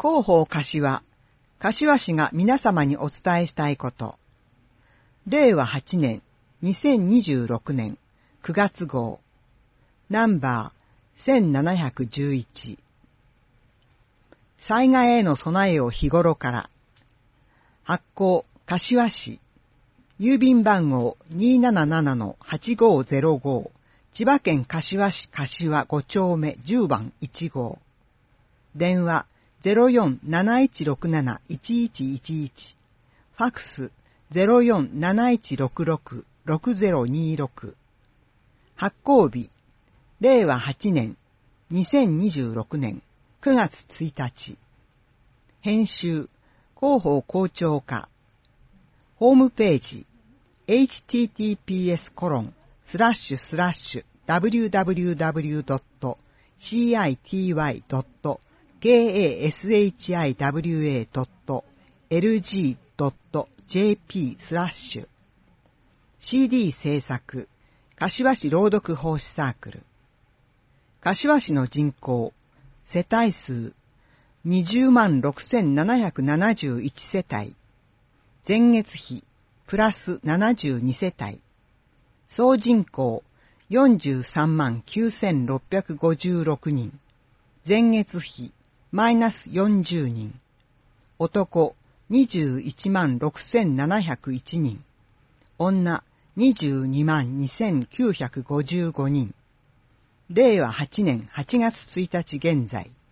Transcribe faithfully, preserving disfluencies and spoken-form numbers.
広報柏、柏市が皆様にお伝えしたいこと。れいわはちねん、にせんにじゅうろくねんくがつごう、ナンバーせんななひゃくじゅういち。災害への備えを日頃から。発行、柏市。郵便番号 にーななななのはちごーぜろご、千葉県柏市柏ご丁目じゅうばんいちごう。電話 ゼロよんなないちろくなないちいちいちいち。ファクス ゼロよんなないちろくろくろくゼロにろく。発行日、れいわはちねん、にせんにじゅうろくねんくがつついたち。編集、広報校長課。ホームページ、エイチティーティーピーエスコロンスラッシュスラッシュダブリューダブリューダブリュードットシーアイティーワイドットケーエーエスエイチアイダブリューエードットエルジードットジェーピースラッシュ。シーディー 制作、柏市朗読奉仕サークル。柏市の人口、世帯数、にじゅうまんろくせんななひゃくななじゅういちせたい。前月比、プラスななじゅうにせたい。総人口、よんじゅうさんまんきゅうせんろっぴゃくごじゅうろくにん。前月比、マイナスよんじゅうにん。男、にじゅういちまんろくせんななひゃくいちにん。女、にじゅうにまんにせんきゅうひゃくごじゅうごにん。れいわはちねんはちがつついたち現在。